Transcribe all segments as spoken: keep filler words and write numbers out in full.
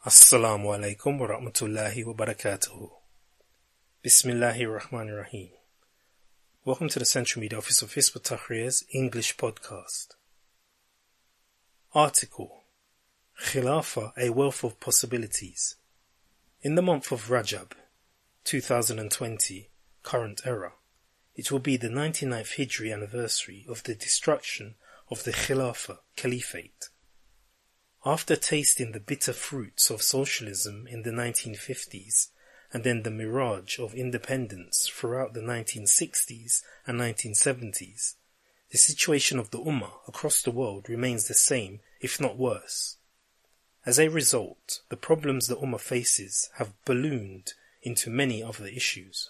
Assalamu alaikum wa rahmatullahi wa barakatuhu. Bismillahir Rahmanir Rahim. Welcome to the Central Media Office of Hizb ut-Tahrir's English podcast. Article: Khilafah, a wealth of possibilities. In the month of Rajab, two thousand twenty, current era, it will be the ninety-ninth Hijri anniversary of the destruction of the Khilafah, Caliphate. After tasting the bitter fruits of socialism in the nineteen fifties and then the mirage of independence throughout the nineteen sixties and nineteen seventies, the situation of the Ummah across the world remains the same, if not worse. As a result, the problems the Ummah faces have ballooned into many other issues.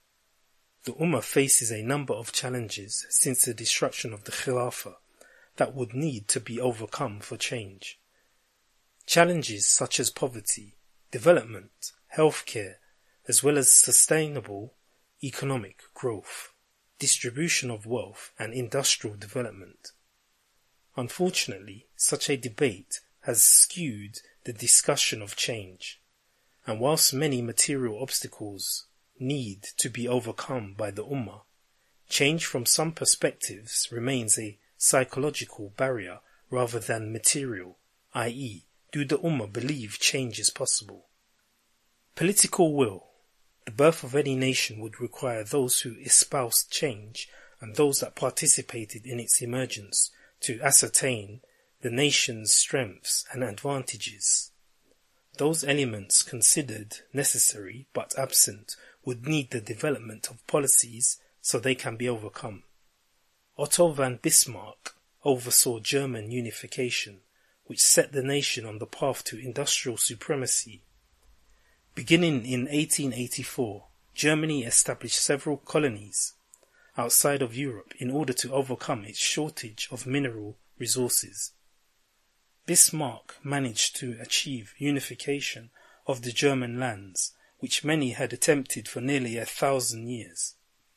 The Ummah faces a number of challenges since the destruction of the Khilafah that would need to be overcome for change. Challenges such as poverty, development, healthcare, as well as sustainable economic growth, distribution of wealth and industrial development. Unfortunately, such a debate has skewed the discussion of change, and whilst many material obstacles need to be overcome by the Ummah, change from some perspectives remains a psychological barrier rather than material, that is, do the Ummah believe change is possible? Political will. The birth of any nation would require those who espoused change and those that participated in its emergence to ascertain the nation's strengths and advantages. Those elements considered necessary but absent would need the development of policies so they can be overcome. Otto von Bismarck oversaw German unification, which set the nation on the path to industrial supremacy. Beginning in eighteen eighty-four, Germany established several colonies outside of Europe in order to overcome its shortage of mineral resources. Bismarck managed to achieve unification of the German lands, which many had attempted for nearly a thousand years.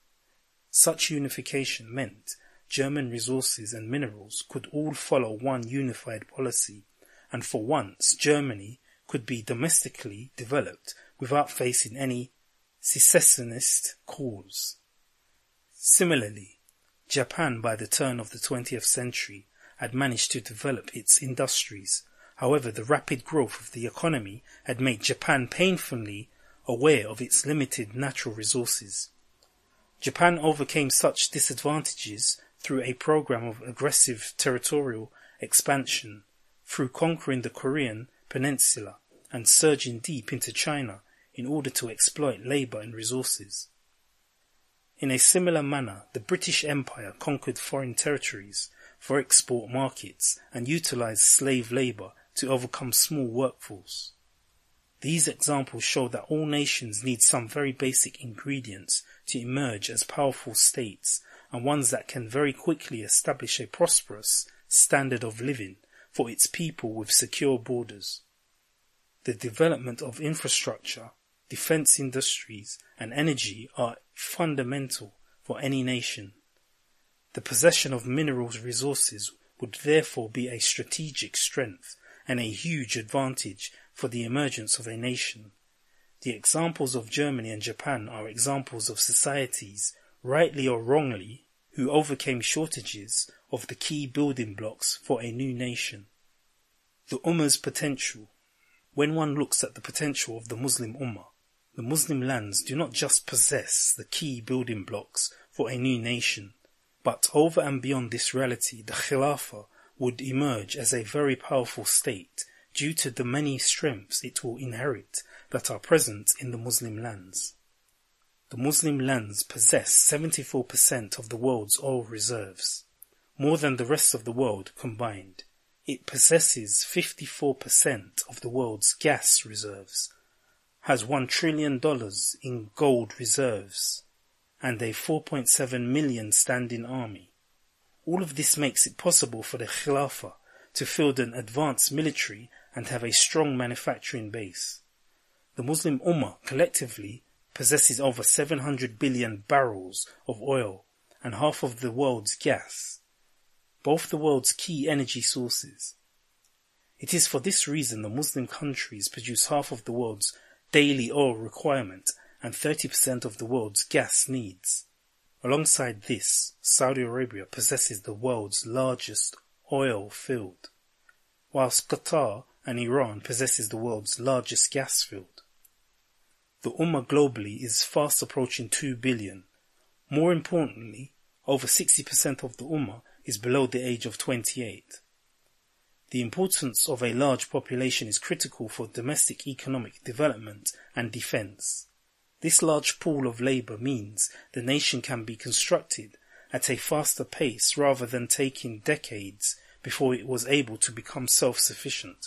Such unification meant German resources and minerals could all follow one unified policy, and for once Germany could be domestically developed without facing any secessionist calls. Similarly, Japan by the turn of the twentieth century had managed to develop its industries. However, the rapid growth of the economy had made Japan painfully aware of its limited natural resources. Japan overcame such disadvantages through a program of aggressive territorial expansion, through conquering the Korean peninsula and surging deep into China in order to exploit labour and resources. In a similar manner, the British Empire conquered foreign territories for export markets and utilised slave labour to overcome small workforce. These examples show that all nations need some very basic ingredients to emerge as powerful states, and ones that can very quickly establish a prosperous standard of living for its people with secure borders. The development of infrastructure, defence industries and energy are fundamental for any nation. The possession of minerals resources would therefore be a strategic strength and a huge advantage for the emergence of a nation. The examples of Germany and Japan are examples of societies, rightly or wrongly, who overcame shortages of the key building blocks for a new nation. The Ummah's potential. When one looks at the potential of the Muslim Ummah, the Muslim lands do not just possess the key building blocks for a new nation, but over and beyond this reality, the Khilafah would emerge as a very powerful state due to the many strengths it will inherit that are present in the Muslim lands. The Muslim lands possess seventy-four percent of the world's oil reserves, more than the rest of the world combined. It possesses fifty-four percent of the world's gas reserves, has one trillion dollars in gold reserves, and a four point seven million standing army. All of this makes it possible for the Khilafah to field an advanced military and have a strong manufacturing base. The Muslim Ummah collectively possesses over seven hundred billion barrels of oil and half of the world's gas, both the world's key energy sources. It is for this reason the Muslim countries produce half of the world's daily oil requirement and thirty percent of the world's gas needs. Alongside this, Saudi Arabia possesses the world's largest oil field, whilst Qatar and Iran possesses the world's largest gas field. The Ummah globally is fast approaching two billion. More importantly, over sixty percent of the Ummah is below the age of twenty-eight. The importance of a large population is critical for domestic economic development and defence. This large pool of labour means the nation can be constructed at a faster pace rather than taking decades before it was able to become self-sufficient.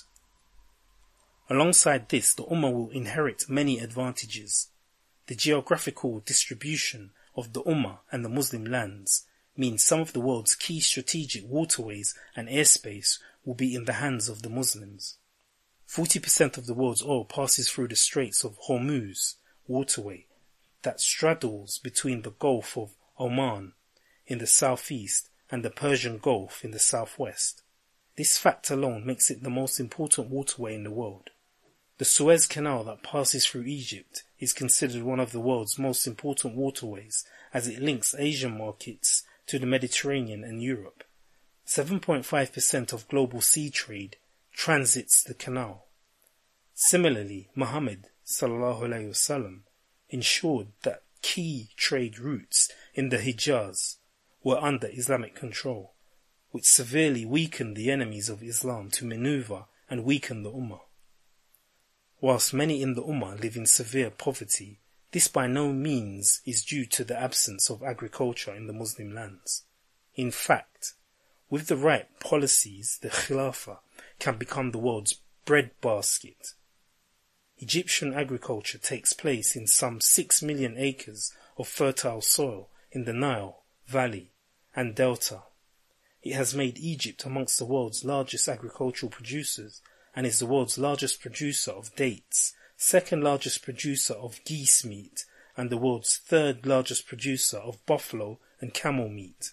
Alongside this, the Ummah will inherit many advantages. The geographical distribution of the Ummah and the Muslim lands means some of the world's key strategic waterways and airspace will be in the hands of the Muslims. forty percent of the world's oil passes through the Straits of Hormuz waterway that straddles between the Gulf of Oman in the southeast and the Persian Gulf in the southwest. This fact alone makes it the most important waterway in the world. The Suez Canal that passes through Egypt is considered one of the world's most important waterways as it links Asian markets to the Mediterranean and Europe. seven point five percent of global sea trade transits the canal. Similarly, Muhammad sallallahu alaihi wasallam ensured that key trade routes in the Hijaz were under Islamic control, which severely weakened the enemies of Islam to maneuver and weaken the Ummah. Whilst many in the Ummah live in severe poverty, this by no means is due to the absence of agriculture in the Muslim lands. In fact, with the right policies, the Khilafah can become the world's breadbasket. Egyptian agriculture takes place in some six million acres of fertile soil in the Nile Valley and Delta. It has made Egypt amongst the world's largest agricultural producers and is the world's largest producer of dates, second largest producer of geese meat, and the world's third largest producer of buffalo and camel meat.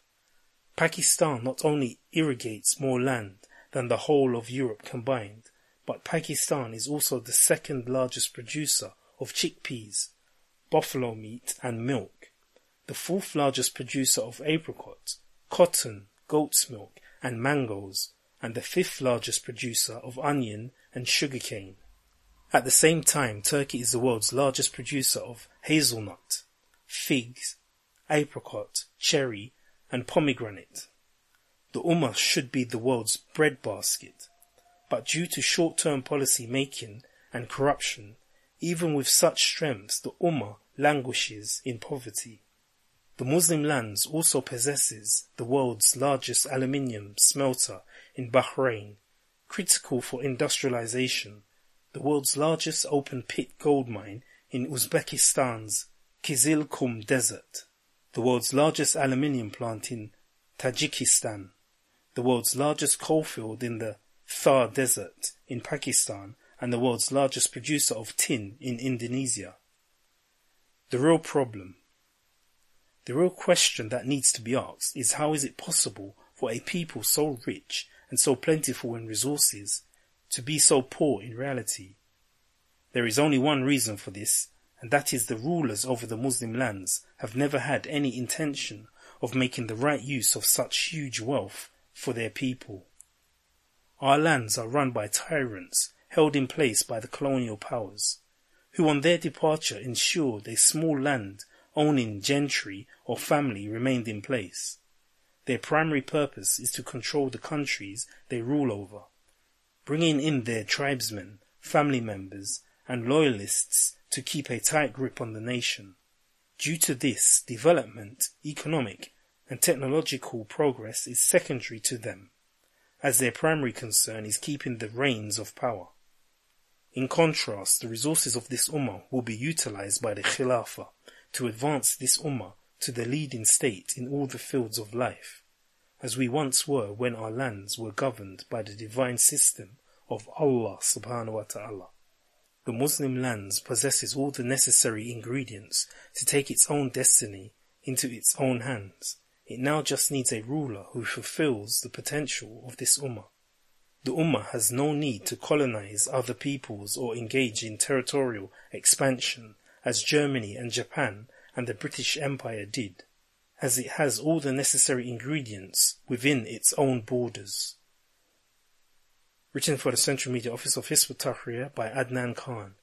Pakistan not only irrigates more land than the whole of Europe combined, but Pakistan is also the second largest producer of chickpeas, buffalo meat and milk, the fourth largest producer of apricot, cotton, goat's milk and mangoes, and the fifth largest producer of onion and sugarcane. At the same time, Turkey is the world's largest producer of hazelnut, figs, apricot, cherry and pomegranate. The Ummah should be the world's breadbasket, but due to short-term policy making and corruption, even with such strengths, the Ummah languishes in poverty. The Muslim lands also possesses the world's largest aluminium smelter in Bahrain, critical for industrialization, the world's largest open-pit gold mine in Uzbekistan's Kizilkum Desert, the world's largest aluminium plant in Tajikistan, the world's largest coalfield in the Thar Desert in Pakistan, and the world's largest producer of tin in Indonesia. The real problem, the real question that needs to be asked is how is it possible for a people so rich and so plentiful in resources to be so poor in reality? There is only one reason for this, and that is the rulers over the Muslim lands have never had any intention of making the right use of such huge wealth for their people. Our lands are run by tyrants held in place by the colonial powers, who on their departure ensured a small land owning gentry or family remained in place. Their primary purpose is to control the countries they rule over, bringing in their tribesmen, family members, and loyalists to keep a tight grip on the nation. Due to this, development, economic, and technological progress is secondary to them, as their primary concern is keeping the reins of power. In contrast, the resources of this Ummah will be utilized by the Khilafah to advance this Ummah to the leading state in all the fields of life, as we once were when our lands were governed by the divine system of Allah subhanahu wa ta'ala. The Muslim lands possesses all the necessary ingredients to take its own destiny into its own hands. It now just needs a ruler who fulfills the potential of this Ummah. The Ummah has no need to colonize other peoples or engage in territorial expansion as Germany and Japan and the British Empire did, as it has all the necessary ingredients within its own borders. Written for the Central Media Office of Hizb ut-Tahrir by Adnan Khan.